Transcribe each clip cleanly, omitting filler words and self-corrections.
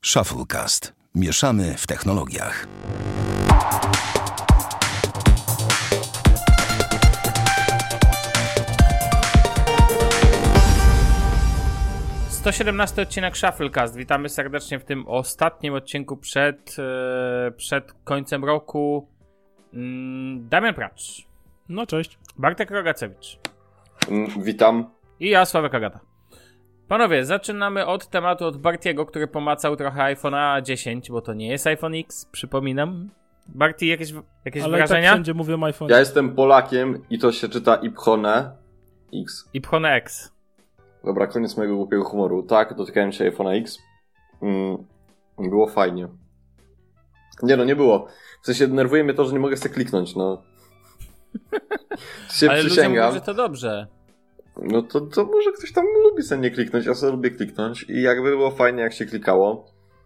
Shufflecast. Mieszamy w technologiach. To 17 odcinek Shufflecast. Witamy serdecznie w tym ostatnim odcinku przed końcem roku. Damian Pracz. No cześć. Bartek Rogacewicz. Witam. I ja, Sławek Agata. Panowie, zaczynamy od tematu od Bartiego, który pomacał trochę iPhone'a 10, bo to nie jest iPhone X, przypominam. Barti, jakieś ale wrażenia? Tak wszędzie mówią iPhone. Ja jestem Polakiem i to się czyta Iphone X. Iphone X. Dobra, koniec mojego głupiego humoru. Tak, dotykałem się iPhone'a X. Było fajnie. Nie było. W sensie denerwuje mnie to, że nie mogę sobie kliknąć, no. Ale ludzie mówią, że to dobrze. No to może ktoś tam lubi sobie nie kliknąć, ja sobie lubię kliknąć i jakby było fajnie, jak się klikało.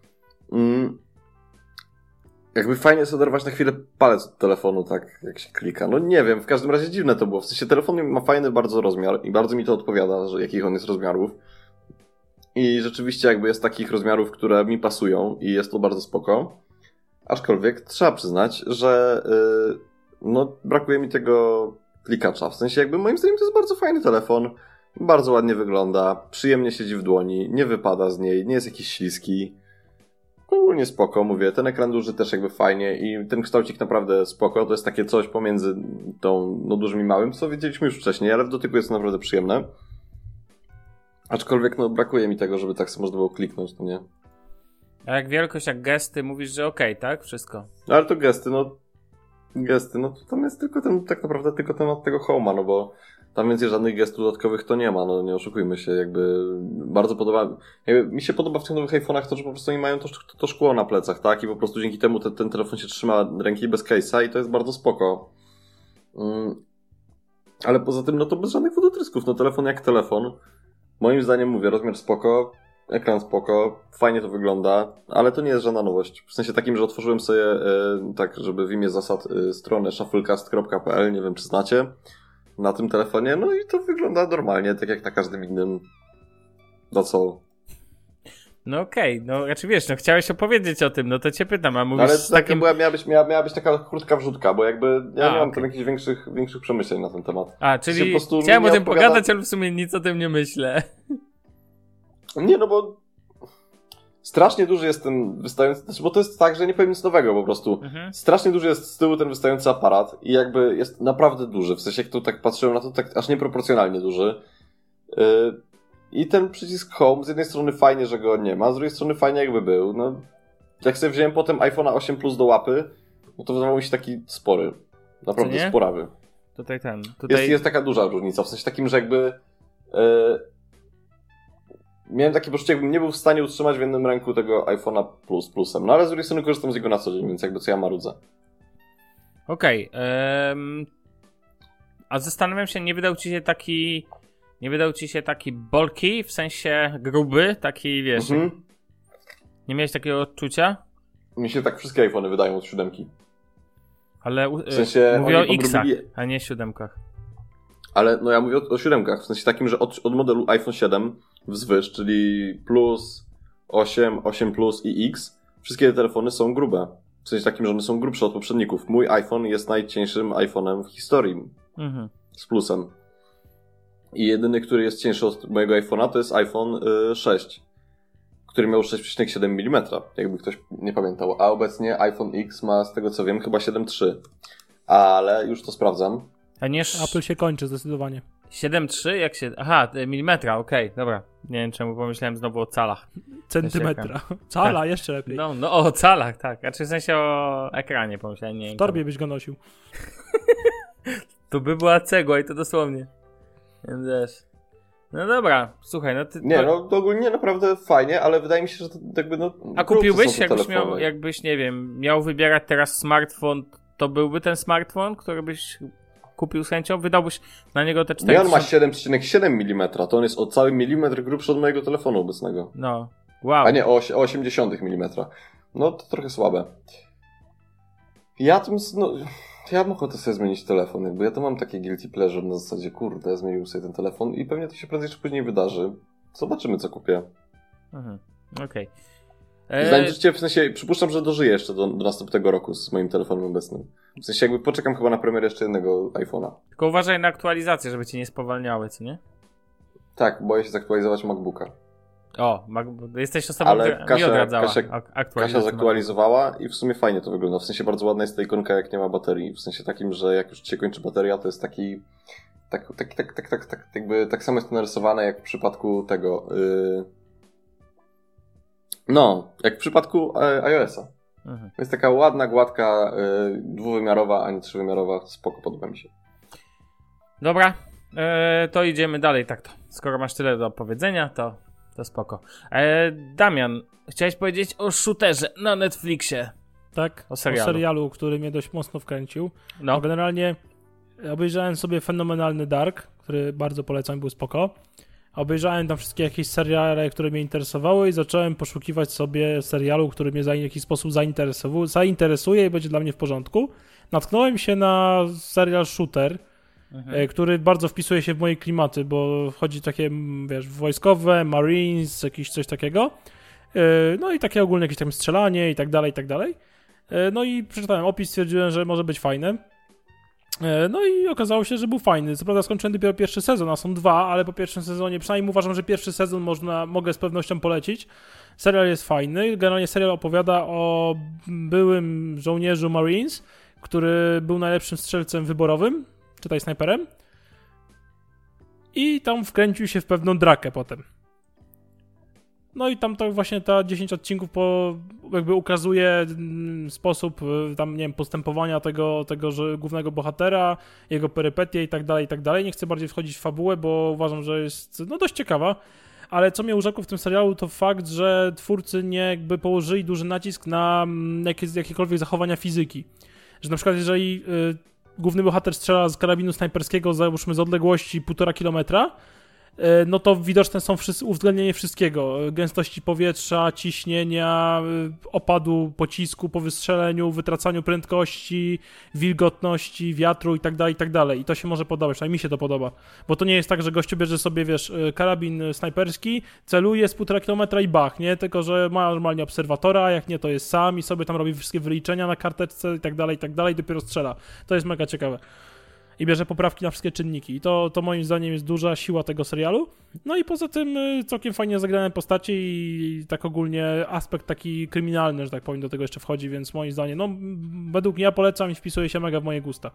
Jakby fajnie sobie oderwać na chwilę palec od telefonu, tak jak się klika. No nie wiem, w każdym razie dziwne to było. W sensie telefon ma fajny bardzo rozmiar i bardzo mi to odpowiada, że jakich on jest rozmiarów. I rzeczywiście jakby jest takich rozmiarów, które mi pasują i jest to bardzo spoko. Aczkolwiek trzeba przyznać, że brakuje mi tego klikacza. W sensie jakby moim zdaniem to jest bardzo fajny telefon. Bardzo ładnie wygląda, przyjemnie siedzi w dłoni, nie wypada z niej, nie jest jakiś śliski. Ogólnie spoko, mówię, ten ekran duży też jakby fajnie i ten kształcik naprawdę spoko, to jest takie coś pomiędzy tą dużym i małym, co widzieliśmy już wcześniej, ale w dotyku jest to naprawdę przyjemne. Aczkolwiek brakuje mi tego, żeby tak sobie można było kliknąć, to nie? A jak wielkość, jak gesty, mówisz, że okej, tak? Wszystko. Ale to gesty, to tam jest tylko tak naprawdę tylko temat tego Home'a, no bo tam więcej żadnych gestów dodatkowych to nie ma, no nie oszukujmy się, jakby bardzo mi się podoba w tych nowych iPhone'ach to, że po prostu oni mają to szkło na plecach, tak, i po prostu dzięki temu ten telefon się trzyma ręki bez case'a i to jest bardzo spoko. Ale poza tym, to bez żadnych wodotrysków, telefon jak telefon. Moim zdaniem, mówię, rozmiar spoko, ekran spoko, fajnie to wygląda, ale to nie jest żadna nowość. W sensie takim, że otworzyłem sobie, tak, żeby w imię zasad, stronę shufflecast.pl, nie wiem czy znacie, na tym telefonie, no i to wygląda normalnie, tak jak na każdym innym. No co? No okej, znaczy wiesz, chciałeś opowiedzieć o tym, to cię pytam, a mówisz ale z takim... miała być taka krótka wrzutka, bo jakby ja nie mam tam jakichś większych przemyśleń na ten temat. Czyli chciałem o tym pogadać, ale w sumie nic o tym nie myślę. Nie, bo strasznie duży jest ten wystający, bo to jest tak, że nie powiem nic nowego po prostu. Strasznie duży jest z tyłu ten wystający aparat i jakby jest naprawdę duży, w sensie jak tu tak patrzyłem na to, tak aż nieproporcjonalnie duży. I ten przycisk Home, z jednej strony fajnie, że go nie ma, z drugiej strony fajnie jakby był. Jak sobie wziąłem potem iPhone'a 8 Plus do łapy, to wydawało mi się taki spory. Naprawdę sporawy. Tutaj Jest taka duża różnica, w sensie takim, że jakby miałem takie poczucie, jakbym nie był w stanie utrzymać w jednym ręku tego iPhone'a Plusem. No ale z drugiej strony korzystam z jego na co dzień, więc jakby co ja marudzę. Okej. A zastanawiam się, nie wydał ci się taki bulky, w sensie gruby, taki wiesz... Nie miałeś takiego odczucia? Mi się tak wszystkie iPhony wydają od 7. Ale w sensie mówię o X-ach, a nie 7. Ale ja mówię o 7, w sensie takim, że od modelu iPhone 7 wzwyż, czyli Plus, 8 Plus i X, wszystkie te telefony są grube. W sensie takim, że one są grubsze od poprzedników. Mój iPhone jest najcieńszym iPhone'em w historii z Plusem. I jedyny, który jest cieńszy od mojego iPhone'a, to jest iPhone 6, który miał 6,7 mm, jakby ktoś nie pamiętał. A obecnie iPhone X ma, z tego co wiem, chyba 7,3. Ale już to sprawdzam. A nie Apple się kończy zdecydowanie. 7,3? Jak się... Aha, milimetra, okej, dobra. Nie wiem czemu pomyślałem znowu o calach. Centymetra. Cala, tak. Jeszcze lepiej. O calach, tak. Znaczy w sensie o ekranie pomyślałem. Nie wiem, w torbie byś go nosił. To by była cegła i to dosłownie. Więc wiesz. No dobra, słuchaj, to ogólnie naprawdę fajnie, ale wydaje mi się, że to jakby A kupiłbyś, jakbyś, nie wiem, miał wybierać teraz smartfon, to byłby ten smartfon, który byś kupił z chęcią? Wydałbyś na niego te 4... Nie, on ma 7,7 mm, to on jest o cały milimetr grubszy od mojego telefonu obecnego. No, wow. A nie, o 0,8 mm. No to trochę słabe. Ja mam ochotę sobie zmienić telefon, bo ja to mam takie guilty pleasure na zasadzie, kurde, zmienił sobie ten telefon i pewnie to się prędzej czy później wydarzy. Zobaczymy, co kupię. Okej. Zanim życie, w sensie, przypuszczam, że dożyję jeszcze do następnego roku z moim telefonem obecnym. W sensie jakby poczekam chyba na premierę jeszcze jednego iPhone'a. Tylko uważaj na aktualizacje, żeby ci nie spowalniały, co nie? Tak, boję się zaktualizować MacBooka. O, jesteś osobą, Ale która mi odradzała Kasia zaktualizowała i w sumie fajnie to wygląda. W sensie bardzo ładna jest ta ikonka, jak nie ma baterii. W sensie takim, że jak już ci się kończy bateria, to jest taki jakby tak samo jest to narysowane jak w przypadku tego jak w przypadku iOS-a. Mhm. Jest taka ładna, gładka, dwuwymiarowa, a nie trzywymiarowa. Spoko, podoba mi się. Dobra, to idziemy dalej, tak to. Skoro masz tyle do powiedzenia, to spoko. Damian, chciałeś powiedzieć o shooterze na Netflixie. Tak, o serialu, który mnie dość mocno wkręcił. No. Generalnie obejrzałem sobie fenomenalny Dark, który bardzo polecam, był spoko. Obejrzałem tam wszystkie jakieś seriale, które mnie interesowały i zacząłem poszukiwać sobie serialu, który mnie w jakiś sposób zainteresuje i będzie dla mnie w porządku. Natknąłem się na serial Shooter, który bardzo wpisuje się w moje klimaty, bo chodzi takie, wiesz, wojskowe, Marines, jakieś coś takiego. No i takie ogólne jakieś tam strzelanie i tak dalej, i tak dalej. No i przeczytałem opis, stwierdziłem, że może być fajne. No i okazało się, że był fajny. Co prawda skończyłem dopiero pierwszy sezon, a są dwa, ale po pierwszym sezonie, przynajmniej uważam, że pierwszy sezon mogę z pewnością polecić. Serial jest fajny. Generalnie serial opowiada o byłym żołnierzu Marines, który był najlepszym strzelcem wyborowym, czytaj snajperem. I tam wkręcił się w pewną drakę potem. No i tam to właśnie ta 10 odcinków jakby ukazuje sposób tam, nie wiem, postępowania tego że głównego bohatera, jego perypetie i tak dalej, i tak dalej. Nie chcę bardziej wchodzić w fabułę, bo uważam, że jest dość ciekawa. Ale co mnie urzekło w tym serialu, to fakt, że twórcy nie jakby położyli duży nacisk na jakiekolwiek zachowania fizyki. Że na przykład jeżeli główny bohater strzela z karabinu snajperskiego, załóżmy z odległości 1,5 kilometra, no to widoczne są uwzględnienie wszystkiego. Gęstości powietrza, ciśnienia, opadu pocisku po wystrzeleniu, wytracaniu prędkości, wilgotności, wiatru i tak dalej, i tak dalej. I to się może podobać, a mi się to podoba. Bo to nie jest tak, że gościu bierze sobie, wiesz, karabin snajperski, celuje z 1,5 kilometra i bach, nie? Tylko, że ma normalnie obserwatora, jak nie, to jest sam i sobie tam robi wszystkie wyliczenia na karteczce i tak dalej, dopiero strzela. To jest mega ciekawe. I bierze poprawki na wszystkie czynniki. I to moim zdaniem jest duża siła tego serialu. No i poza tym całkiem fajnie zagrane postacie i tak ogólnie aspekt taki kryminalny, że tak powiem, do tego jeszcze wchodzi, więc moim zdaniem, no według mnie ja polecam i wpisuje się mega w moje gusta.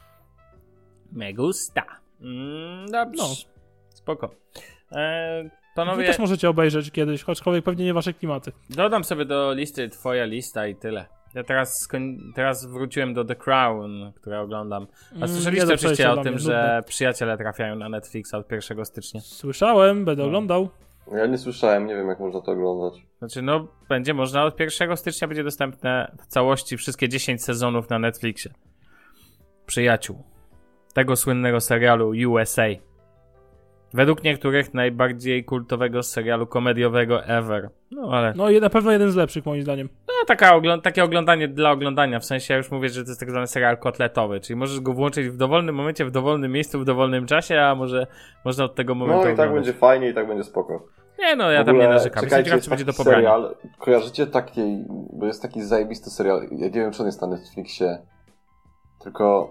Me gusta. Dobrze. No. Spoko. Panowie... Wy też możecie obejrzeć kiedyś, choćkolwiek pewnie nie wasze klimaty. Dodam sobie do listy twoja lista i tyle. Ja teraz wróciłem do The Crown, które oglądam. A słyszeliście oczywiście o tym, że Przyjaciele trafiają na Netflixa od 1 stycznia? Słyszałem, będę oglądał. Ja nie słyszałem, nie wiem jak można to oglądać. Znaczy będzie można, od 1 stycznia będzie dostępne w całości wszystkie 10 sezonów na Netflixie. Przyjaciół. Tego słynnego serialu USA. Według niektórych najbardziej kultowego serialu komediowego ever. No ale... No i na pewno jeden z lepszych moim zdaniem. No takie oglądanie dla oglądania, w sensie ja już mówię, że to jest tak zwany serial kotletowy, czyli możesz go włączyć w dowolnym momencie, w dowolnym miejscu, w dowolnym czasie, a może można od tego momentu No i tak oglądać. będzie fajnie i tak będzie spoko. Nie no, ja tam nie narzekam. Czekajcie, jest będzie do pobrania. Serial, kojarzycie taki, bo jest taki zajebisty serial, ja nie wiem czy on jest na Netflixie, tylko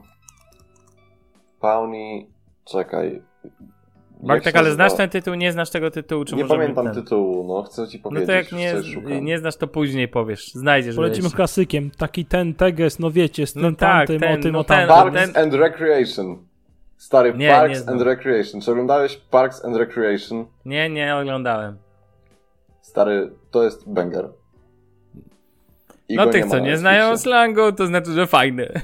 czekaj... Bartek, ale znasz ten tytuł, nie znasz tego tytułu? Czy nie może pamiętam tytułu, no chcę ci powiedzieć. No to jak nie znasz, to później powiesz. Znajdziesz. Polecimy klasykiem. Taki ten teges, no wiecie, z tym no tak, tamtym, ten, o tym, no o tamtym. Parks and Recreation. Stary, nie, Parks nie and Recreation. Czy oglądałeś Parks and Recreation? Nie oglądałem. Stary, to jest banger. No tych, co nie znają slangu, to znaczy, że fajny.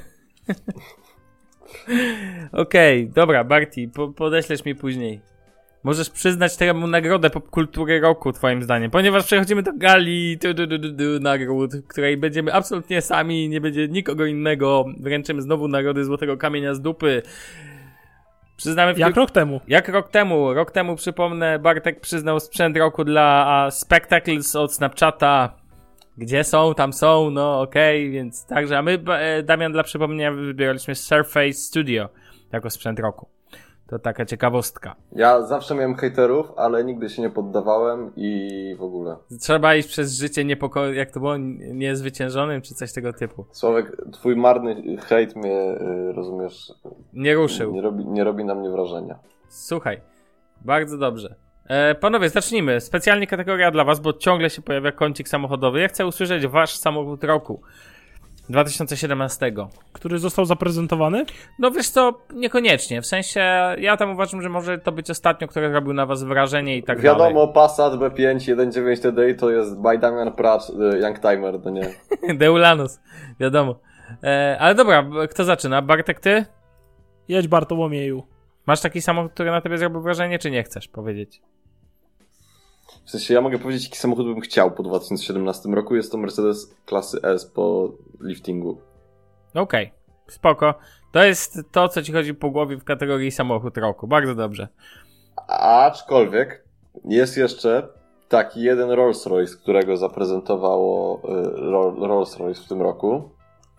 Okej, dobra, Barty, podeślesz mi później. Możesz przyznać temu nagrodę popkultury roku, twoim zdaniem, ponieważ przechodzimy do gali nagród, której będziemy absolutnie sami, nie będzie nikogo innego. Wręczymy znowu nagrody Złotego Kamienia z Dupy. Przyznamy Jak rok temu. Jak rok temu. Rok temu, przypomnę, Bartek przyznał sprzęt roku dla Spectacles od Snapchata. Gdzie są? Tam są, no okej, więc także, a my, Damian, dla przypomnienia wybieraliśmy Surface Studio jako sprzęt roku. To taka ciekawostka. Ja zawsze miałem hejterów, ale nigdy się nie poddawałem i w ogóle. Trzeba iść przez życie jak to było, niezwyciężonym, czy coś tego typu. Sławek, twój marny hejt mnie, rozumiesz, Nie ruszył. nie robi na mnie wrażenia. Słuchaj, bardzo dobrze. Panowie, zacznijmy. Specjalnie kategoria dla was, bo ciągle się pojawia kącik samochodowy. Ja chcę usłyszeć wasz samochód roku 2017. Który został zaprezentowany? No wiesz co, niekoniecznie. W sensie, ja tam uważam, że może to być ostatnio, który zrobił na was wrażenie i tak dalej. Wiadomo, Passat B5 1.9 TDI to jest by Damian Pracz, Youngtimer, to nie. Deulanos, wiadomo. Ale dobra, kto zaczyna? Bartek, ty? Jedź, Bartłomieju. Masz taki samochód, który na tobie zrobił wrażenie, czy nie chcesz powiedzieć? W sensie, ja mogę powiedzieć, jaki samochód bym chciał po 2017 roku. Jest to Mercedes klasy S po liftingu. Okej, spoko. To jest to, co ci chodzi po głowie w kategorii samochód roku. Bardzo dobrze. Aczkolwiek jest jeszcze taki jeden Rolls-Royce, którego zaprezentowało Rolls-Royce w tym roku.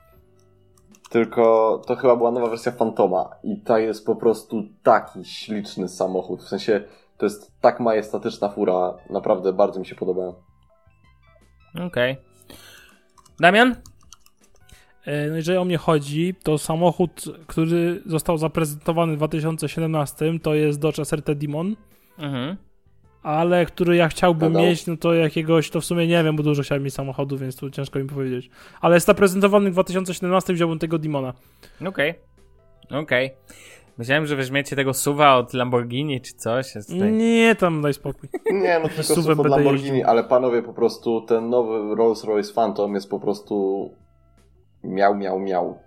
Tylko to chyba była nowa wersja Phantoma i ta jest po prostu taki śliczny samochód. W sensie to jest tak majestatyczna fura. Naprawdę bardzo mi się podoba. Okej. Damian? No jeżeli o mnie chodzi, to samochód, który został zaprezentowany w 2017, to jest Dodge SRT Demon. Mhm. Ale który ja chciałbym Nadal. mieć, no to jakiegoś, to w sumie nie wiem, bo dużo chciałem mieć samochodu, więc tu ciężko mi powiedzieć. Ale jest zaprezentowany w 2017, wziąłbym tego Demona. Okej. Myślałem, że weźmiecie tego SUV-a od Lamborghini czy coś. Jest tutaj... Nie, tam daj spokój. Nie, no tylko SUV-em SUV od będę Lamborghini, jeździł. ale panowie po prostu ten nowy Rolls-Royce Phantom jest po prostu miał.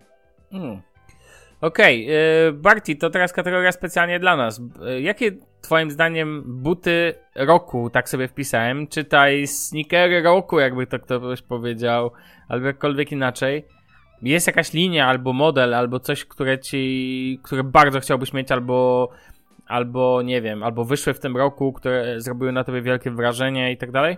Okej, Barty, to teraz kategoria specjalnie dla nas. Jakie twoim zdaniem buty roku, tak sobie wpisałem, czytaj sneakery roku, jakby to ktoś powiedział, albo jakkolwiek inaczej, jest jakaś linia, albo model, albo coś, które bardzo chciałbyś mieć, albo nie wiem, albo wyszły w tym roku, które zrobiły na tobie wielkie wrażenie i tak dalej?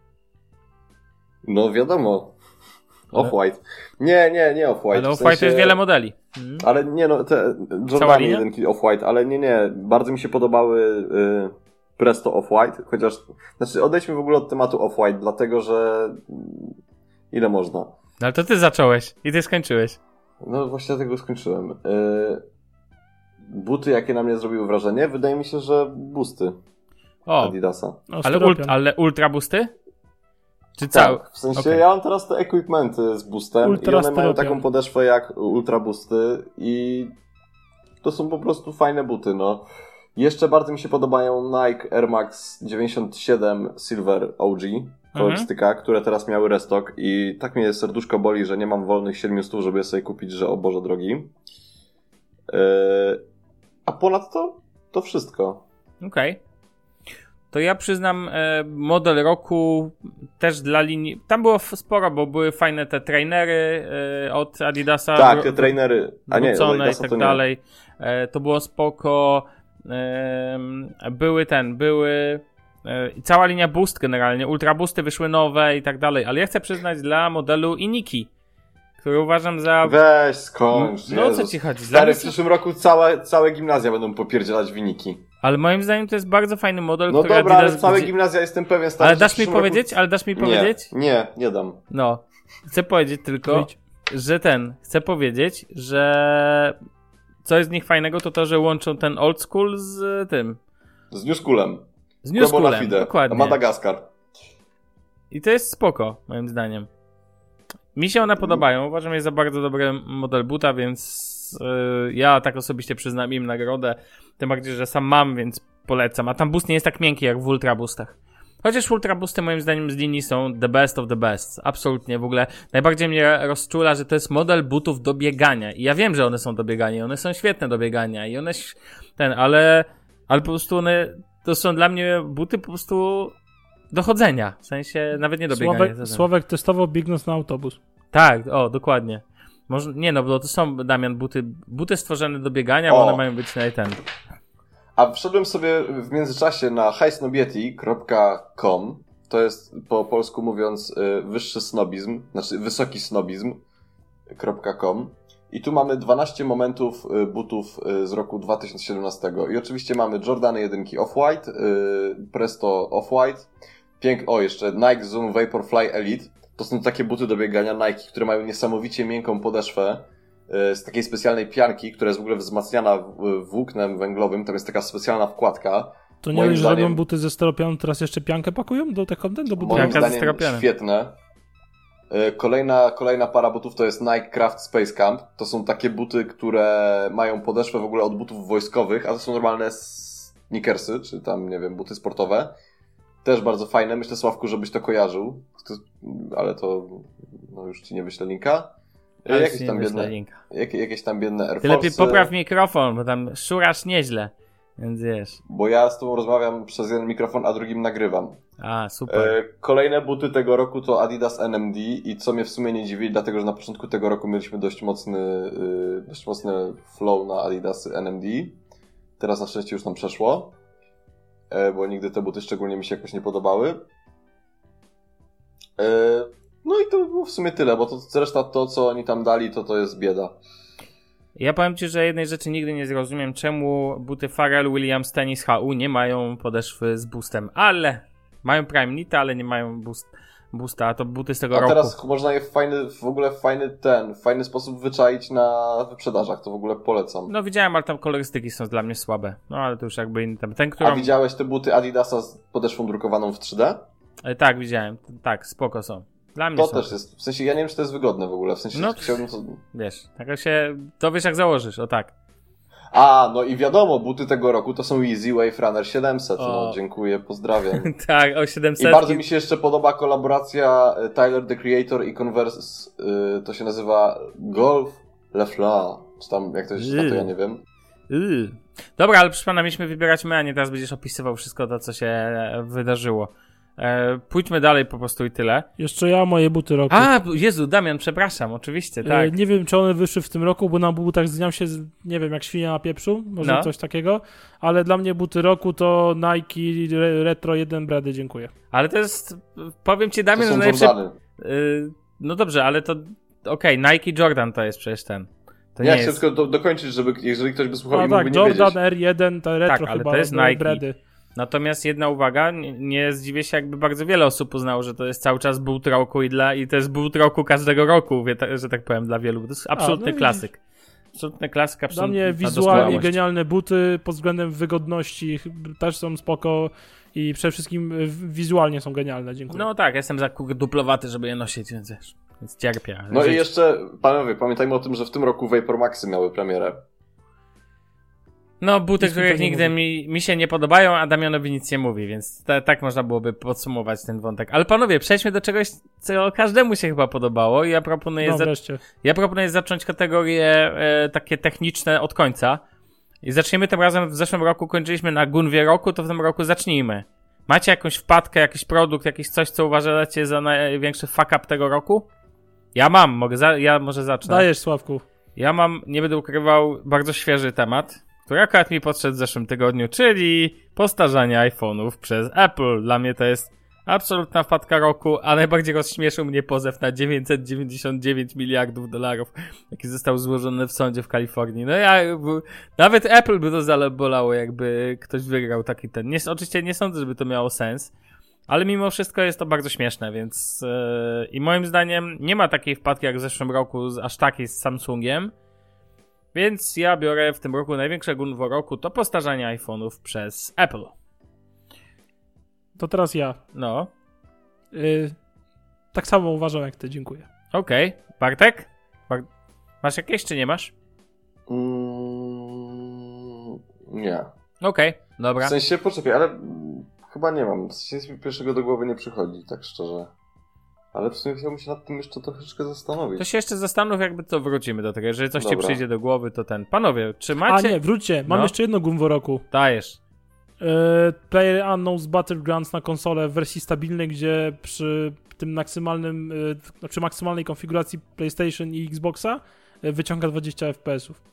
No wiadomo. Off-White. Nie Off-White. Ale w Off-White sensie... to jest wiele modeli. Ale nie no, te Cała Jordanie linia? jedynki Off-White, ale nie. Bardzo mi się podobały Presto Off-White, chociaż... Znaczy odejdźmy w ogóle od tematu Off-White, dlatego że... Ile można? No ale to ty zacząłeś i ty skończyłeś. No właśnie dlatego skończyłem. Buty, jakie na mnie zrobiły wrażenie? Wydaje mi się, że busty O, Adidasa. No, ale ultra boosty? Czy cały? Tak, w sensie Okej. ja mam teraz te equipmenty z boostem Ultra i one mają styropian. taką podeszwę jak ultra boosty i to są po prostu fajne buty, no. Jeszcze bardzo mi się podobają Nike Air Max 97 Silver OG kolorystyka, które teraz miały restock i tak mnie serduszko boli, że nie mam wolnych 700, żeby je sobie kupić, że o Boże drogi. A ponadto to wszystko. Okej. To ja przyznam model roku też dla linii. Tam było sporo, bo były fajne te trainery od Adidasa. Tak, te trainery. A nie, od wrócone i Adidasa tak to nie. dalej. To było spoko. Były cała linia Boost generalnie. Ultra Boosty wyszły nowe i tak dalej. Ale ja chcę przyznać dla modelu Iniki, który uważam za... Weź, skończ. No o co Jezus. ci chodzi? Dla Stary, mnie w przyszłym roku całe gimnazja będą popierdzielać winiki. Ale moim zdaniem to jest bardzo fajny model, No który dobra, ale Adidas... całe gimnazja jestem pewien, stary, Ale że dasz w mi przyszłym powiedzieć? Ale dasz mi powiedzieć? Nie dam. No. Chcę powiedzieć tylko, chcę powiedzieć, że co jest z nich fajnego, to to, że łączą ten old school z tym. Z New Schoolem. Z New Quebo na Schoolem, Fide, dokładnie. Madagaskar. I to jest spoko, moim zdaniem. Mi się one podobają. Uważam je za bardzo dobry model buta, więc ja tak osobiście przyznam im nagrodę. Tym bardziej, że sam mam, więc polecam. A tam boost nie jest tak miękki jak w Ultra Boostach. Chociaż Ultra Boosty moim zdaniem z linii są the best of the best. Absolutnie. W ogóle najbardziej mnie rozczula, że to jest model butów do biegania. I ja wiem, że one są do biegania. I one są świetne do biegania. I one... Ale po prostu one... To są dla mnie buty po prostu do chodzenia. W sensie nawet nie do biegania. Sławek testował biegnąc na autobus. Tak, dokładnie. Może, nie no, bo to są, Damian, buty stworzone do biegania, bo one mają być na ten. A wszedłem sobie w międzyczasie na highsnobiety.com. To jest po polsku mówiąc wyższy snobizm, znaczy wysoki snobizm.com. I tu mamy 12 momentów butów z roku 2017. I oczywiście mamy Jordany 1 Off-White, Presto Off-White, jeszcze Nike Zoom Vaporfly Elite. To są takie buty do biegania Nike, które mają niesamowicie miękką podeszwę z takiej specjalnej pianki, która jest w ogóle wzmacniana włóknem węglowym. Tam jest taka specjalna wkładka. To nie wiem, że robią buty ze styropianu, teraz jeszcze piankę pakują do butów? Moim zdaniem świetne. Kolejna para butów to jest Nike Craft Space Camp. To są takie buty, które mają podeszwę w ogóle od butów wojskowych, a to są normalne sneakersy, czy tam, nie wiem, buty sportowe. Też bardzo fajne. Myślę, Sławku, żebyś to kojarzył. Ale to już ci nie wyślę linka. Jakieś tam biedne Air Force. Ty lepiej popraw mikrofon, bo tam szurasz nieźle. Więc wiesz. Bo ja z tobą rozmawiam przez jeden mikrofon, a drugim nagrywam. A, super. Kolejne buty tego roku to Adidas NMD i co mnie w sumie nie dziwi, dlatego że na początku tego roku mieliśmy dość mocny flow na Adidas NMD. Teraz na szczęście już nam przeszło, bo nigdy te buty szczególnie mi się jakoś nie podobały. No i to było w sumie tyle, bo reszta to, co oni tam dali, to jest bieda. Ja powiem ci, że jednej rzeczy nigdy nie zrozumiem, czemu buty Pharrell Williams Tennis HU nie mają podeszwy z boostem, ale mają Prime Knita, ale nie mają boosta, a to buty z tego roku. A teraz można je w fajny sposób wyczaić na wyprzedażach, to w ogóle polecam. No widziałem, ale tam kolorystyki są dla mnie słabe, no ale to już jakby inny temat. A widziałeś te buty Adidasa z podeszwą drukowaną w 3D? Tak, widziałem, tak, spoko są. Dla mnie to są. Też jest, w sensie ja nie wiem, czy to jest wygodne w ogóle, w sensie chciałbym to... Wiesz, to wiesz jak założysz, o tak. No i wiadomo, buty tego roku to są Easy Wave Runner 700, dziękuję, pozdrawiam. Tak, o 700. I bardzo mi się jeszcze podoba kolaboracja Tyler, the Creator i Converse, to się nazywa Golf Le Fla, czy tam, jak to się czyta, to ja nie wiem. Dobra, ale proszę pana, mieliśmy wybierać my, a nie teraz będziesz opisywał wszystko to, co się wydarzyło. Pójdźmy dalej po prostu i tyle. Jeszcze ja moje buty roku. A, Jezu, Damian, przepraszam, oczywiście, tak. Nie wiem, czy one wyszły w tym roku, bo na butach zmieniam się, nie wiem, jak świnia na pieprzu, może coś takiego, ale dla mnie buty roku to Nike Retro 1 Brady, dziękuję. Ale to jest, powiem ci, Damian, że najlepszy... No dobrze, ale to okej, Nike Jordan to jest przecież ten. To ja chcę tylko dokończyć, żeby jeżeli ktoś by słuchał i mógłby nie Jordan wiedzieć. R1, to retro ale chyba, to jest Nike. Brady. Natomiast jedna uwaga, nie zdziwię się, jakby bardzo wiele osób uznało, że to jest cały czas boot roku i to jest boot roku każdego roku, że tak powiem, dla wielu. To jest absolutny klasyk. Absolutny klasyk, absolutny. Dla mnie wizualnie genialne buty pod względem wygodności też są spoko i przede wszystkim wizualnie są genialne, dziękuję. No tak, jestem za duplowaty, żeby je nosić, więc cierpię. No i jeszcze, panowie, pamiętajmy o tym, że w tym roku Vapor Maxy miały premierę. No, buty, których nigdy mi się nie podobają, a Damianowi nic nie mówi, więc tak można byłoby podsumować ten wątek. Ale panowie, przejdźmy do czegoś, co każdemu się chyba podobało i ja proponuję zacząć kategorie takie techniczne od końca. I zaczniemy tym razem, w zeszłym roku kończyliśmy na Gunwie roku, to w tym roku zacznijmy. Macie jakąś wpadkę, jakiś produkt, jakieś coś, co uważacie za największy fuck up tego roku? Ja mam, ja może zacznę. Dajesz, Sławku. Ja mam, nie będę ukrywał, bardzo świeży temat, który akurat mi podszedł w zeszłym tygodniu, czyli postarzanie iPhone'ów przez Apple. Dla mnie to jest absolutna wpadka roku, a najbardziej rozśmieszył mnie pozew na 999 miliardów dolarów, jaki został złożony w sądzie w Kalifornii. No nawet Apple by to zabolało, jakby ktoś wygrał taki ten. Oczywiście nie sądzę, żeby to miało sens, ale mimo wszystko jest to bardzo śmieszne, więc i moim zdaniem nie ma takiej wpadki jak w zeszłym roku, aż takiej z Samsungiem. Więc ja biorę w tym roku największe gunwo roku, to postarzanie iPhone'ów przez Apple. To teraz ja. No. Tak samo uważam jak ty, dziękuję. Okej. Bartek? Masz jakieś, czy nie masz? Nie. Okej, dobra. W sensie, poczekaj, ale chyba nie mam. W sensie pierwszego do głowy nie przychodzi, tak szczerze. Ale w sumie chciałbym się nad tym jeszcze troszeczkę zastanowić. To się jeszcze zastanów, jakby to wrócimy do tego. Jeżeli coś ci przyjdzie do głowy, to ten. Panowie, czy macie... A nie, wróćcie. Mam jeszcze jedno gunwo roku. Dajesz. PlayerUnknown's Battlegrounds na konsolę w wersji stabilnej, gdzie przy tym przy maksymalnej konfiguracji PlayStation i Xboxa wyciąga 20 FPS-ów.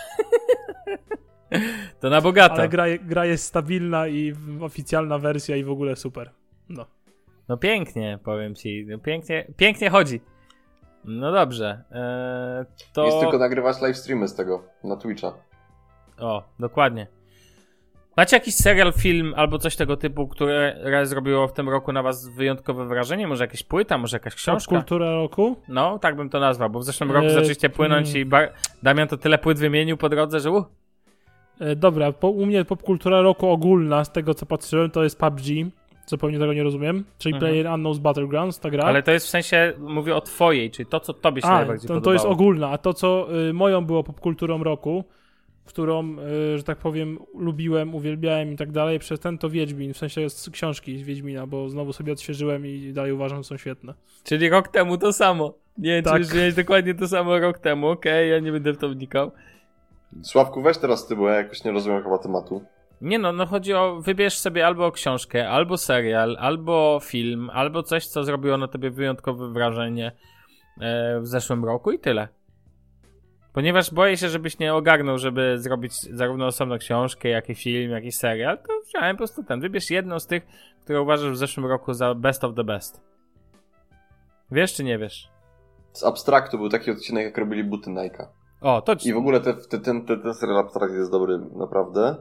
To na bogato. Ale gra jest stabilna i oficjalna wersja i w ogóle super. No pięknie, powiem ci. No pięknie chodzi. No dobrze. To... Jest tylko nagrywać live streamy z tego na Twitcha. O, dokładnie. Macie jakiś serial, film albo coś tego typu, które zrobiło w tym roku na was wyjątkowe wrażenie? Może jakaś płyta, może jakaś książka? Kultura roku? No, tak bym to nazwał, bo w zeszłym roku zaczęliście płynąć i Damian to tyle płyt wymienił po drodze, że Dobra, u mnie popkultura roku ogólna, z tego co patrzyłem, to jest PUBG. Zupełnie tego nie rozumiem. Czyli PlayerUnknown's Battlegrounds, ta gra. Ale to jest w sensie, mówię o twojej, czyli to, co tobie się najbardziej podobało. To jest ogólna, a to, co moją było popkulturą roku, którą, że tak powiem, lubiłem, uwielbiałem i tak dalej, przez ten to Wiedźmin, w sensie z książki z Wiedźmina, bo znowu sobie odświeżyłem i dalej uważam, że są świetne. Czyli rok temu to samo. Nie wiem, tak. czy miałeś dokładnie to samo rok temu, okej, ja nie będę w to wnikał. Sławku, weź teraz ty, bo ja jakoś nie rozumiem chyba tematu. Nie no chodzi o, wybierz sobie albo książkę, albo serial, albo film, albo coś, co zrobiło na tobie wyjątkowe wrażenie w zeszłym roku i tyle. Ponieważ boję się, żebyś nie ogarnął, żeby zrobić zarówno osobną książkę, jak i film, jak i serial, to wziąłem po prostu wybierz jedną z tych, które uważasz w zeszłym roku za best of the best. Wiesz czy nie wiesz? Z Abstraktu był taki odcinek, jak robili buty Nike'a. O, to I w ogóle ten serial Abstrakt jest dobry, naprawdę.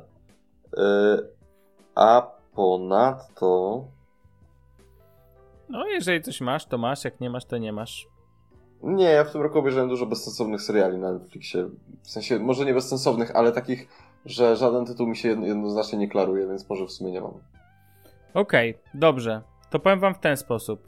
A ponadto... No, jeżeli coś masz, to masz, jak nie masz, to nie masz. Nie, ja w tym roku obejrzałem dużo bezsensownych seriali na Netflixie. W sensie, może nie bezsensownych, ale takich, że żaden tytuł mi się jednoznacznie nie klaruje, więc może w sumie nie mam. Okej, dobrze. To powiem wam w ten sposób.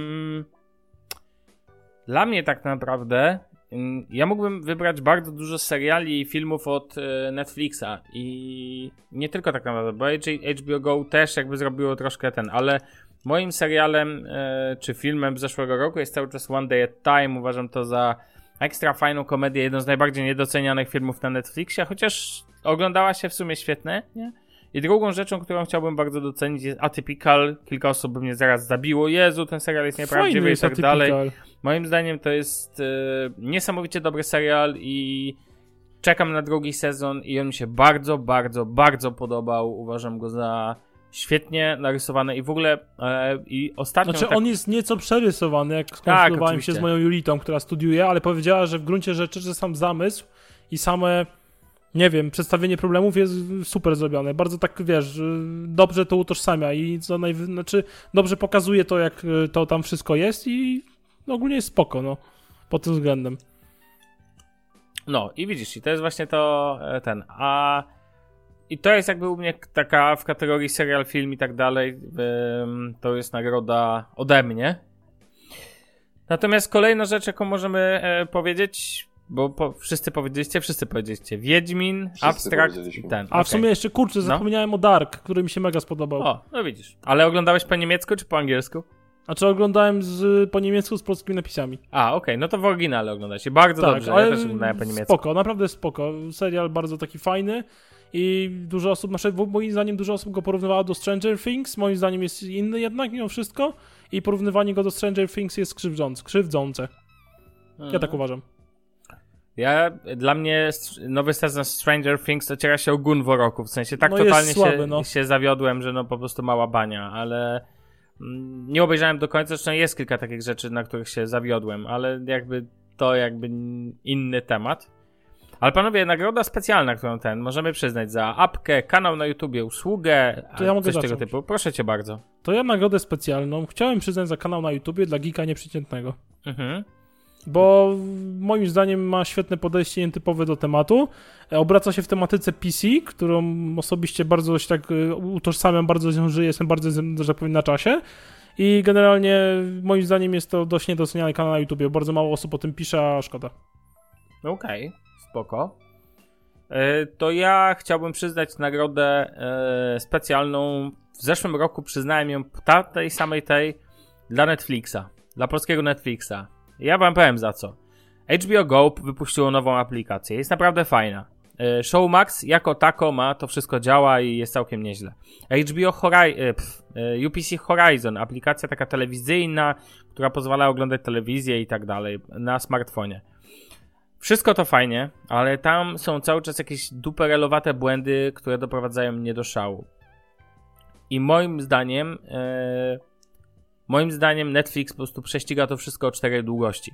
Dla mnie tak naprawdę ja mógłbym wybrać bardzo dużo seriali i filmów od Netflixa i nie tylko tak naprawdę, bo HBO Go też jakby zrobiło troszkę ale moim serialem czy filmem z zeszłego roku jest cały czas One Day at Time. Uważam to za ekstra fajną komedię, jedną z najbardziej niedocenianych filmów na Netflixie, chociaż oglądała się w sumie świetnie, nie? I drugą rzeczą, którą chciałbym bardzo docenić, jest Atypical. Kilka osób by mnie zaraz zabiło. Jezu, ten serial jest nieprawdziwy i tak dalej. Moim zdaniem to jest niesamowicie dobry serial i czekam na drugi sezon i on mi się bardzo, bardzo, bardzo podobał. Uważam go za świetnie narysowany i w ogóle i ostatnio... Znaczy on jest nieco przerysowany, jak skonsultowałem się z moją Julitą, która studiuje, ale powiedziała, że w gruncie rzeczy, że sam zamysł i same... Nie wiem, przedstawienie problemów jest super zrobione. Bardzo tak, wiesz, dobrze to utożsamia i znaczy dobrze pokazuje to, jak to tam wszystko jest i ogólnie jest spoko, no, pod tym względem. No i widzisz, i to jest właśnie to i to jest jakby u mnie taka w kategorii serial, film i tak dalej, to jest nagroda ode mnie. Natomiast kolejna rzecz, jaką możemy powiedzieć... Bo wszyscy powiedzieliście Wiedźmin, Abstrakt i ten. A w sumie jeszcze, kurczę, zapomniałem o Dark, który mi się mega spodobał. O, no widzisz. Ale oglądałeś po niemiecku czy po angielsku? Znaczy oglądałem po niemiecku z polskimi napisami. A, okej, no to w oryginale oglądałeś. Bardzo dobrze, ja też oglądałem po niemiecku. Spoko, naprawdę spoko. Serial bardzo taki fajny i dużo osób, moim zdaniem dużo osób go porównywało do Stranger Things, moim zdaniem jest inny jednak mimo wszystko i porównywanie go do Stranger Things jest krzywdzące. Ja tak uważam. Dla mnie nowy sezon Stranger Things ociera się o Gunwo roku, w sensie tak totalnie słaby, się zawiodłem, że po prostu mała bania, ale nie obejrzałem do końca, zresztą jest kilka takich rzeczy, na których się zawiodłem, ale to inny temat. Ale panowie, nagroda specjalna, którą możemy przyznać za apkę, kanał na YouTubie, usługę, to ja mogę coś tego typu. Proszę cię bardzo. To ja nagrodę specjalną chciałem przyznać za kanał na YouTubie dla Geeka Nieprzeciętnego. Bo moim zdaniem ma świetne podejście nietypowe do tematu. Obraca się w tematyce PC, którą osobiście bardzo się tak utożsamiam, bardzo z nią żyję, jestem bardzo, że tak powiem, na czasie. I generalnie moim zdaniem jest to dość niedoceniany kanał na YouTubie. Bardzo mało osób o tym pisze, a szkoda. Okej, spoko. To ja chciałbym przyznać nagrodę specjalną. W zeszłym roku przyznałem ją tej samej dla Netflixa, dla polskiego Netflixa. Ja wam powiem za co. HBO Go wypuściło nową aplikację. Jest naprawdę fajna. Showmax jako tako to wszystko działa i jest całkiem nieźle. UPC Horizon, aplikacja taka telewizyjna, która pozwala oglądać telewizję i tak dalej na smartfonie. Wszystko to fajnie, ale tam są cały czas jakieś duperelowate błędy, które doprowadzają mnie do szału. I moim zdaniem Netflix po prostu prześciga to wszystko o 4 długości.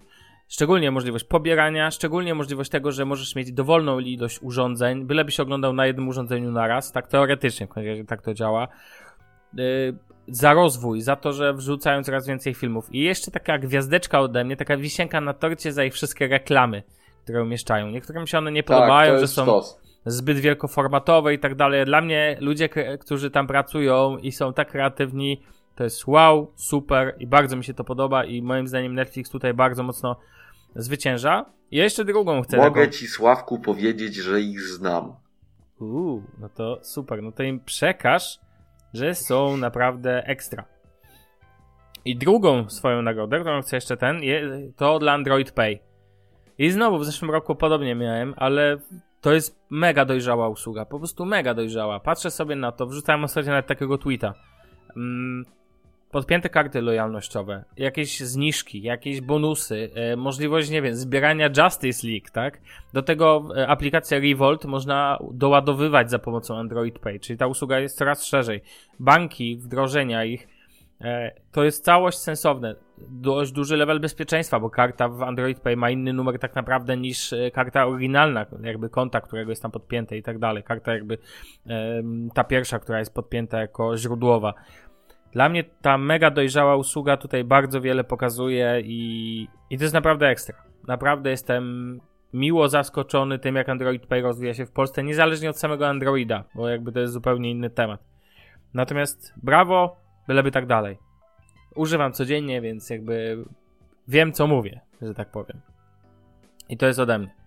szczególnie możliwość pobierania, szczególnie możliwość tego, że możesz mieć dowolną ilość urządzeń, bylebyś oglądał na jednym urządzeniu naraz, tak teoretycznie, tak to działa. Za rozwój, za to, że wrzucają coraz więcej filmów. I jeszcze taka gwiazdeczka ode mnie, taka wisienka na torcie za ich wszystkie reklamy, które umieszczają. Niektórym się one nie podobają, że są zbyt wielkoformatowe i tak dalej. Dla mnie ludzie, którzy tam pracują i są tak kreatywni, to jest wow, super i bardzo mi się to podoba i moim zdaniem Netflix tutaj bardzo mocno zwycięża. I jeszcze drugą chcę. Mogę ci, Sławku, powiedzieć, że ich znam. No to super. No to im przekaż, że są naprawdę ekstra. I drugą swoją nagrodę, którą chcę jeszcze to dla Android Pay. I znowu w zeszłym roku podobnie miałem, ale to jest mega dojrzała usługa. Po prostu mega dojrzała. Patrzę sobie na to, wrzucałem ostatnio nawet takiego tweeta. Podpięte karty lojalnościowe, jakieś zniżki, jakieś bonusy, możliwość, nie wiem, zbierania Justice League, tak? Do tego aplikacja Revolt można doładowywać za pomocą Android Pay, czyli ta usługa jest coraz szerzej. Banki, wdrożenia ich, to jest całość sensowne. Dość duży level bezpieczeństwa, bo karta w Android Pay ma inny numer tak naprawdę niż karta oryginalna, jakby konta, którego jest tam podpięte i tak dalej. Karta jakby ta pierwsza, która jest podpięta jako źródłowa. Dla mnie ta mega dojrzała usługa tutaj bardzo wiele pokazuje i to jest naprawdę ekstra. Naprawdę jestem miło zaskoczony tym, jak Android Pay rozwija się w Polsce, niezależnie od samego Androida, bo jakby to jest zupełnie inny temat. Natomiast brawo, byleby tak dalej. Używam codziennie, więc jakby wiem, co mówię, że tak powiem. I to jest ode mnie.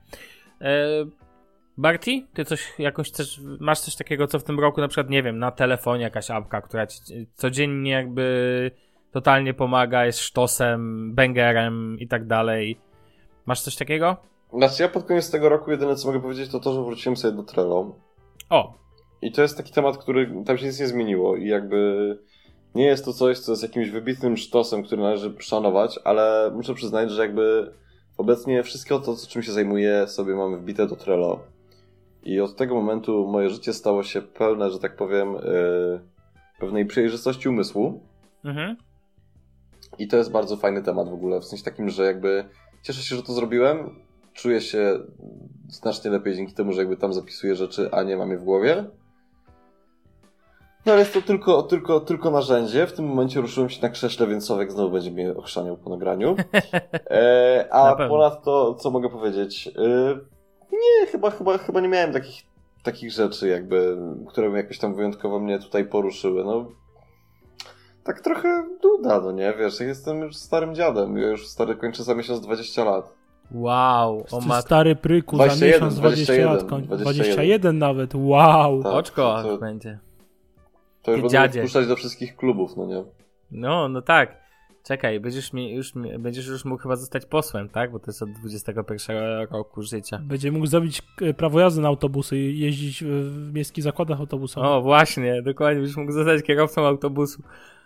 Barty, ty masz coś takiego, co w tym roku na przykład, nie wiem, na telefonie jakaś apka, która ci codziennie jakby totalnie pomaga, jest sztosem, bangerem i tak dalej. Masz coś takiego? Znaczy ja pod koniec tego roku jedyne co mogę powiedzieć to, że wróciłem sobie do Trello. O! I to jest taki temat, który tam się nic nie zmieniło i jakby nie jest to coś, co jest jakimś wybitnym sztosem, który należy szanować, ale muszę przyznać, że jakby obecnie wszystko to, czym się zajmuję, sobie mamy wbite do Trello. I od tego momentu moje życie stało się pełne, że tak powiem, pewnej przejrzystości umysłu. Mhm. I to jest bardzo fajny temat w ogóle, w sensie takim, że jakby cieszę się, że to zrobiłem. Czuję się znacznie lepiej dzięki temu, że jakby tam zapisuję rzeczy, a nie mam je w głowie. No ale jest to tylko narzędzie. W tym momencie ruszyłem się na krześle, więc Sławek znowu będzie mnie ochrzaniał po nagraniu. A ponadto, co mogę powiedzieć? Nie, chyba nie miałem takich rzeczy jakby, które jakoś tam wyjątkowo mnie tutaj poruszyły. No, tak trochę duda, no nie? Wiesz, ja jestem już starym dziadem. Ja już kończę za miesiąc 20 lat. Wow, o matko. Stary pryku, 21, za miesiąc 20 lat. 21 nawet, wow. Tak, oczko to będzie. To już będę wpuszczać do wszystkich klubów, no nie? No tak. Czekaj, będziesz już mógł chyba zostać posłem, tak? Bo to jest od 21 roku życia. Będzie mógł zrobić prawo jazdy na autobusy i jeździć w miejskich zakładach autobusowych. O, właśnie, dokładnie. Będziesz mógł zostać kierowcą autobusu.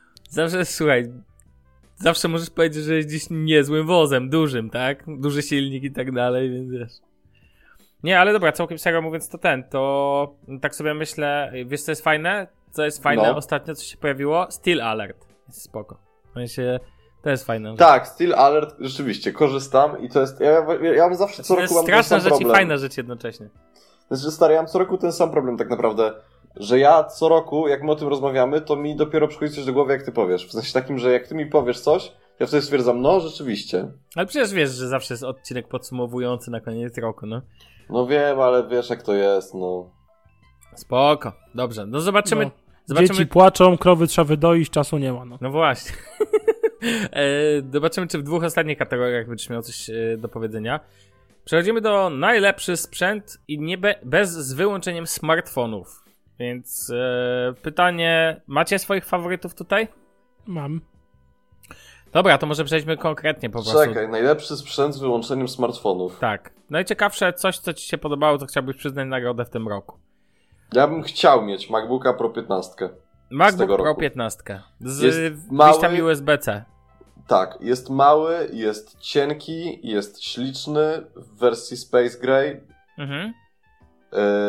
Zawsze możesz powiedzieć, że jeździsz niezłym wozem, dużym, tak? Duży silnik i tak dalej, więc wiesz. Nie, ale dobra, całkiem serio mówiąc to tak sobie myślę, wiesz co jest fajne? Co jest fajne ostatnio, co się pojawiło? Still Alert. Jest spoko. To jest fajne. Tak, Still Alert, rzeczywiście, korzystam i to jest, ja mam zawsze co roku mam ten sam problem. To jest straszna rzecz i fajna rzecz jednocześnie. Znaczy, stary, ja mam co roku ten sam problem tak naprawdę, że ja co roku, jak my o tym rozmawiamy, to mi dopiero przychodzi coś do głowy, jak ty powiesz. W sensie takim, że jak ty mi powiesz coś, ja wtedy stwierdzam, no rzeczywiście. Ale przecież wiesz, że zawsze jest odcinek podsumowujący na koniec roku, no. No wiem, ale wiesz jak to jest, no. Spoko, dobrze, no zobaczymy. Dzieci płaczą, krowy trzeba wydoić, czasu nie ma, no. No właśnie. Zobaczymy, czy w dwóch ostatnich kategoriach będziesz miał coś do powiedzenia. Przechodzimy do najlepszy sprzęt i nie z wyłączeniem smartfonów. Więc pytanie, macie swoich faworytów tutaj? Mam. Dobra, to może przejdźmy konkretnie po prostu. Czekaj, najlepszy sprzęt z wyłączeniem smartfonów. Tak. Najciekawsze coś, co ci się podobało, co chciałbyś przyznać nagrodę w tym roku. Ja bym chciał mieć MacBooka Pro 15. MacBook Pro 15. Z wyjściami USB-C. Tak, jest mały, jest cienki, jest śliczny w wersji Space Gray. Mhm.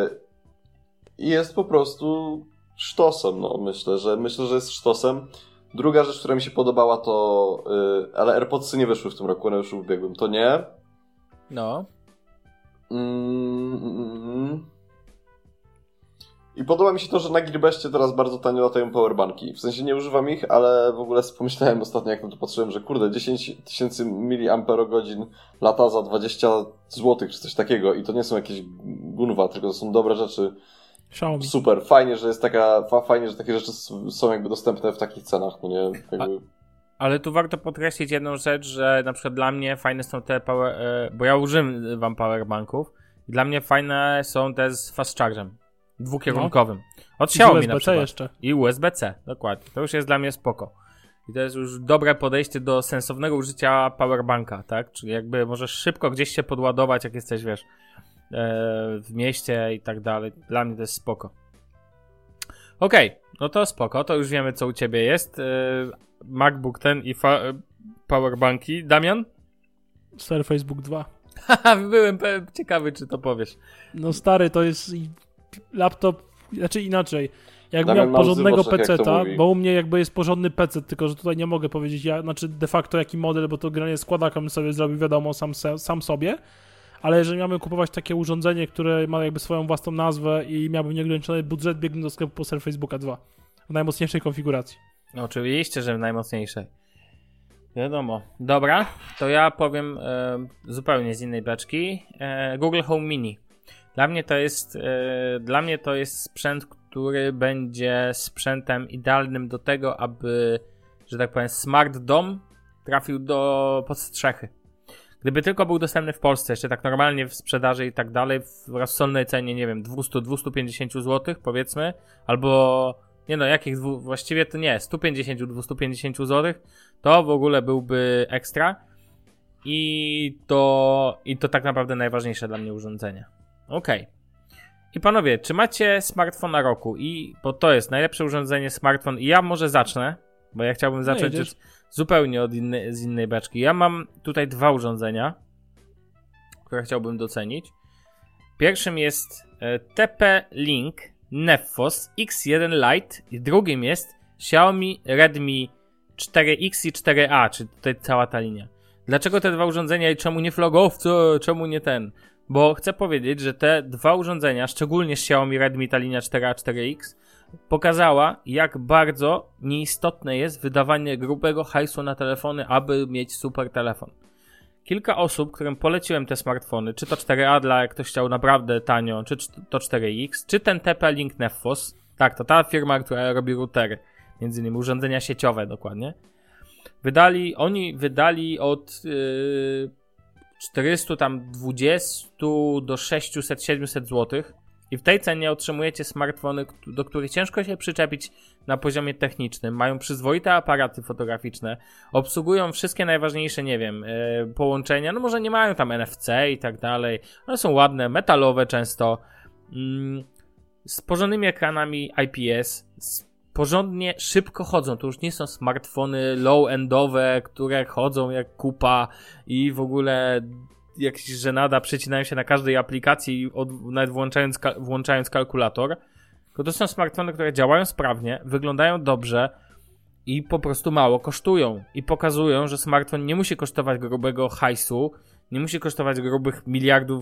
I jest po prostu sztosem, no myślę, że jest sztosem. Druga rzecz, która mi się podobała, to... ale AirPodsy nie wyszły w tym roku, one wyszły w ubiegłym. To nie. No. I podoba mi się to, że na Gearbestie teraz bardzo tanio latają powerbanki. W sensie nie używam ich, ale w ogóle pomyślałem ostatnio, jak na to patrzyłem, że kurde, 10 000 mAh lata za 20 zł czy coś takiego i to nie są jakieś gunwa, tylko to są dobre rzeczy. Xiaomi. Super, fajnie, że jest fajnie, że takie rzeczy są jakby dostępne w takich cenach, no nie? Jakby... Ale tu warto podkreślić jedną rzecz, że na przykład dla mnie fajne są te bo ja używam powerbanków i dla mnie fajne są te z fast charge'em. Dwukierunkowym. Od Xiaomi na przykład. jeszcze. I USB-C, dokładnie. To już jest dla mnie spoko. I to jest już dobre podejście do sensownego użycia powerbanka, tak? Czyli jakby możesz szybko gdzieś się podładować, jak jesteś, wiesz, w mieście i tak dalej. Dla mnie to jest spoko. Okej, no to spoko, to już wiemy, co u ciebie jest. MacBook ten i powerbanki. Damian? Surface Book 2. Haha, byłem ciekawy, czy to powiesz. No stary, to jest laptop, znaczy inaczej. Jak Damian miał porządnego łzy w oczach, jak to PC-ta, mówi. bo u mnie jakby jest porządny PC, tylko że tutaj nie mogę powiedzieć, znaczy de facto jaki model, bo to granie składakiem sobie zrobił, wiadomo, sam sobie, ale jeżeli miałbym kupować takie urządzenie, które ma jakby swoją własną nazwę i miałbym nieograniczony budżet, biegnę do sklepu po Surface Booka 2 w najmocniejszej konfiguracji. No, oczywiście, że w najmocniejszej. Wiadomo. Dobra, to ja powiem zupełnie z innej beczki. Google Home Mini. Dla mnie to jest sprzęt, który będzie sprzętem idealnym do tego, aby, że tak powiem, smart dom trafił pod strzechy. Gdyby tylko był dostępny w Polsce, jeszcze tak normalnie w sprzedaży i tak dalej, w rozsądnej cenie, nie wiem, 200-250 zł powiedzmy, albo, nie no, jakich, właściwie to nie, 150-250 zł, to w ogóle byłby ekstra i to tak naprawdę najważniejsze dla mnie urządzenie. Okej. I panowie, czy macie smartfona roku? Bo to jest najlepsze urządzenie smartfon i ja może zacznę, bo ja chciałbym zacząć już zupełnie z innej beczki. Ja mam tutaj dwa urządzenia, które chciałbym docenić. Pierwszym jest TP-Link Nefos X1 Lite i drugim jest Xiaomi Redmi 4X i 4A, czyli tutaj cała ta linia. Dlaczego te dwa urządzenia i czemu nie flagowce, czemu nie ten? Bo chcę powiedzieć, że te dwa urządzenia, szczególnie Xiaomi Redmi ta linia 4A, 4X, pokazała, jak bardzo nieistotne jest wydawanie grubego hajsu na telefony, aby mieć super telefon. Kilka osób, którym poleciłem te smartfony, czy to 4A dla jak ktoś chciał naprawdę tanio, czy to 4X, czy ten TP-Link Nefos, tak, to ta firma, która robi routery, między innymi urządzenia sieciowe dokładnie, oni wydali od 420 do 600-700 zł i w tej cenie otrzymujecie smartfony, do których ciężko się przyczepić na poziomie technicznym, mają przyzwoite aparaty fotograficzne, obsługują wszystkie najważniejsze, nie wiem, połączenia, no może nie mają tam NFC i tak dalej, one są ładne, metalowe często, z porządnymi ekranami IPS, porządnie szybko chodzą, to już nie są smartfony low-endowe, które chodzą jak kupa i w ogóle jakieś żenada, przecinają się na każdej aplikacji, nawet włączając kalkulator. To są smartfony, które działają sprawnie, wyglądają dobrze i po prostu mało kosztują. I pokazują, że smartfon nie musi kosztować grubego hajsu, nie musi kosztować grubych miliardów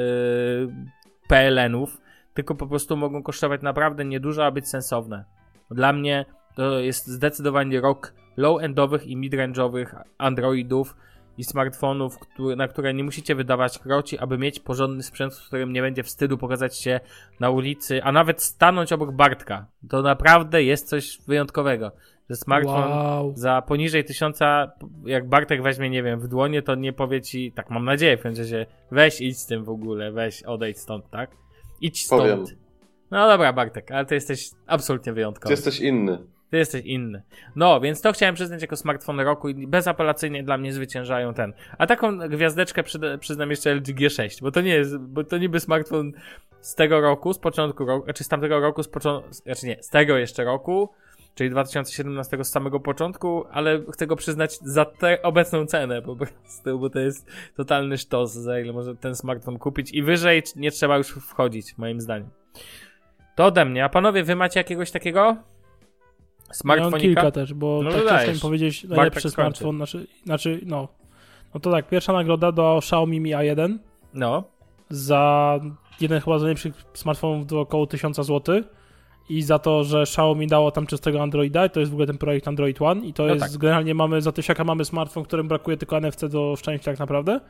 PLN-ów, tylko po prostu mogą kosztować naprawdę niedużo, a być sensowne. Dla mnie to jest zdecydowanie rok low-endowych i mid-range'owych Androidów i smartfonów, na które nie musicie wydawać kroci, aby mieć porządny sprzęt, w którym nie będzie wstydu pokazać się na ulicy, a nawet stanąć obok Bartka. To naprawdę jest coś wyjątkowego. Że smartfon za poniżej 1000, jak Bartek weźmie, nie wiem, w dłonie, to nie powie ci, tak mam nadzieję w końcu się, weź idź z tym w ogóle, weź odejdź stąd, tak? Idź stąd. Powiem. No dobra, Bartek, ale ty jesteś absolutnie wyjątkowy. Ty jesteś inny. Ty jesteś inny. No, więc to chciałem przyznać jako smartfon roku i bezapelacyjnie dla mnie zwyciężają ten. A taką gwiazdeczkę przyznam jeszcze LG G6, bo to niby smartfon z tego roku, z początku roku, znaczy z tamtego roku, z tego jeszcze roku, czyli 2017 z samego początku, ale chcę go przyznać za tę obecną cenę po prostu, bo to jest totalny sztos, za ile może ten smartfon kupić i wyżej nie trzeba już wchodzić, moim zdaniem. To ode mnie. A panowie, wy macie jakiegoś takiego Smartfonika? Mam kilka też, bo No tak dodajesz. ciężko mi powiedzieć Bartek najlepszy skończy. smartfon, no to tak, pierwsza nagroda do Xiaomi Mi A1 No. za jeden chyba z najlepszych smartfonów do około 1000 zł i za to, że Xiaomi dało tam czystego Androida i to jest w ogóle ten projekt Android One i to No jest tak. generalnie mamy za tysiaka mamy smartfon, którym brakuje tylko NFC do szczęścia tak naprawdę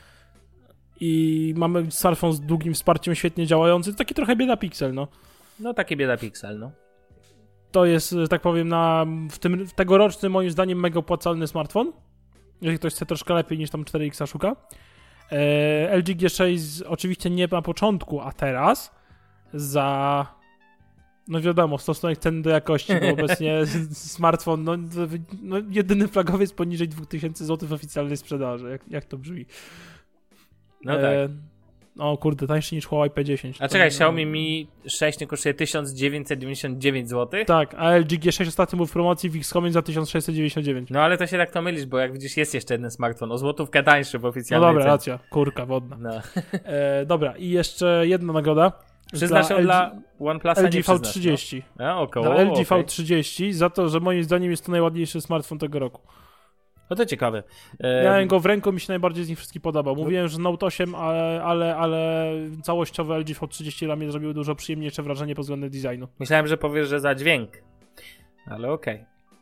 i mamy smartfon z długim wsparciem świetnie działający, taki trochę bieda Pixel, no. No taki bieda Pixel, no. To jest, że tak powiem, w tegoroczny moim zdaniem mega opłacalny smartfon. Jeżeli ktoś chce troszkę lepiej niż tam 4X szuka. LG G6 oczywiście nie na początku, a teraz za... No wiadomo, stosunek ceny do jakości, bo obecnie smartfon, jedyny flagowiec poniżej 2000 zł w oficjalnej sprzedaży. Jak to brzmi? No tak. O kurde, tańszy niż Huawei P10. A czekaj, Xiaomi Mi 6 nie kosztuje 1999 zł? Tak, a LG G6 ostatnio był w promocji w X-Comie za 1699. No ale to się tak to mylisz, bo jak widzisz jest jeszcze jeden smartfon o złotówkę tańszy w No oficjalnej dobra, cenie. racja, kurka wodna. No. Dobra, i jeszcze jedna nagroda. Przyznasz ją dla OnePlusa? LG nie przyznasz, V30. no. A, około, Dla LG okej. V30 za to, że moim zdaniem jest to najładniejszy smartfon tego roku. No to ciekawe. Miałem go w ręku, mi się najbardziej z nich wszystkich podobał. Mówiłem, że Note 8, ale całościowe LG V30 dla mnie zrobiło dużo przyjemniejsze wrażenie pod względem designu. Myślałem, że powiesz, że za dźwięk. Ale okej.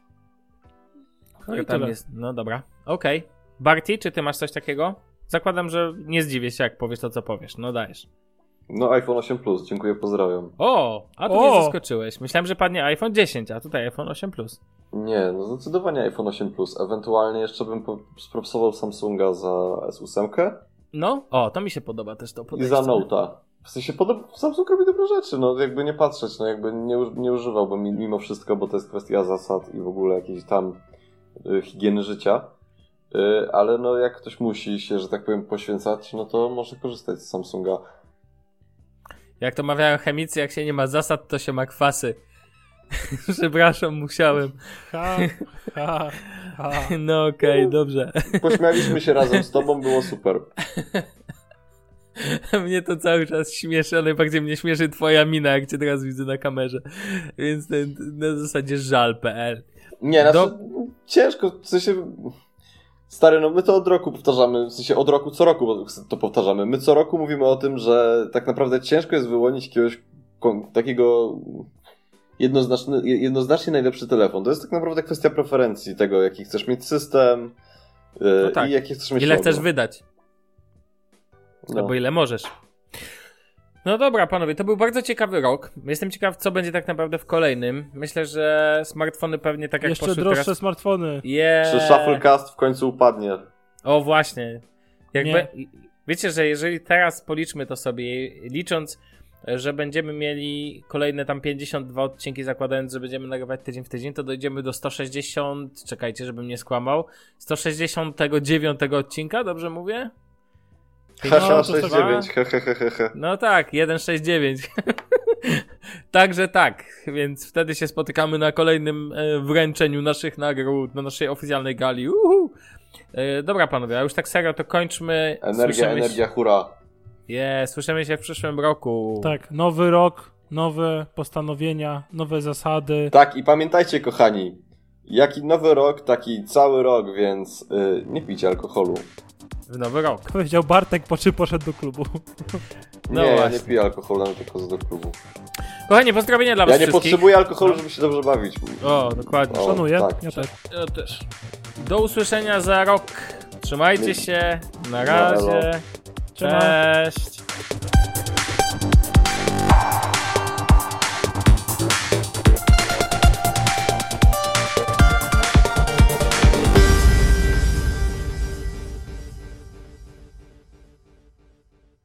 No i Tam tyle. jest. No dobra. Okej. Barty, czy ty masz coś takiego? Zakładam, że nie zdziwię się, jak powiesz to, co powiesz. No dajesz. No iPhone 8 Plus, dziękuję, pozdrawiam. O! A tu mnie zaskoczyłeś. Myślałem, że padnie iPhone 10, a tutaj iPhone 8 Plus. Nie, no zdecydowanie iPhone 8 Plus. Ewentualnie jeszcze bym spropsował Samsunga za S8 No, o, to mi się podoba też to i podejście. za Note'a. W sensie Samsung robi dobre rzeczy, no jakby nie patrzeć, no jakby nie używałbym mimo wszystko, bo to jest kwestia zasad i w ogóle jakiejś tam higieny życia. Ale no jak ktoś musi się, że tak powiem, poświęcać, no to może korzystać z Samsunga. Jak to mawiają chemicy, jak się nie ma zasad, to się ma kwasy. Przepraszam, musiałem. Ha. No okej, dobrze. Pośmialiśmy się razem z tobą, było super. Mnie to cały czas śmieszy, ale najbardziej mnie śmieszy twoja mina, jak cię teraz widzę na kamerze. Więc na zasadzie żal.pl. Nie, ciężko, w sensie... Stary, no my to od roku powtarzamy, w sensie od roku, co roku to powtarzamy. My co roku mówimy o tym, że tak naprawdę ciężko jest wyłonić jakiegoś takiego jednoznacznie najlepszy telefon. To jest tak naprawdę kwestia preferencji tego, jaki chcesz mieć system No tak. i jaki chcesz mieć Ile logo. chcesz wydać? No. Albo ile możesz. No dobra, panowie, to był bardzo ciekawy rok. Jestem ciekaw, co będzie tak naprawdę w kolejnym. Myślę, że smartfony pewnie tak jak Jeszcze poszły droższe teraz... smartfony. Czy Shufflecast w końcu upadnie? O właśnie. Nie. Wiecie, że jeżeli teraz policzmy to sobie, licząc, że będziemy mieli kolejne tam 52 odcinki, zakładając, że będziemy nagrywać tydzień w tydzień, to dojdziemy do 160, czekajcie, żebym nie skłamał, 169 odcinka, dobrze mówię? Haha, to 69, hehehehe. No tak, 169. Także tak, więc wtedy się spotykamy na kolejnym wręczeniu naszych nagród, na naszej oficjalnej gali. Dobra panowie, a już tak serio to kończmy. Energia, hura. Słyszymy się w przyszłym roku. Tak, nowy rok, nowe postanowienia, nowe zasady. Tak, i pamiętajcie, kochani, jaki nowy rok, taki cały rok, więc nie pijcie alkoholu. W nowy rok. Powiedział Bartek, po czym poszedł do klubu. No Nie, ja właśnie. nie piję alkoholu, ale tylko do klubu. Kochani, pozdrowienia dla was Ja nie wszystkich. potrzebuję alkoholu, żeby się dobrze bawić. O, dokładnie. O, Szanuję, tak. ja też. Ja też. Do usłyszenia za rok. Trzymajcie się. Na razie. Siema. Cześć.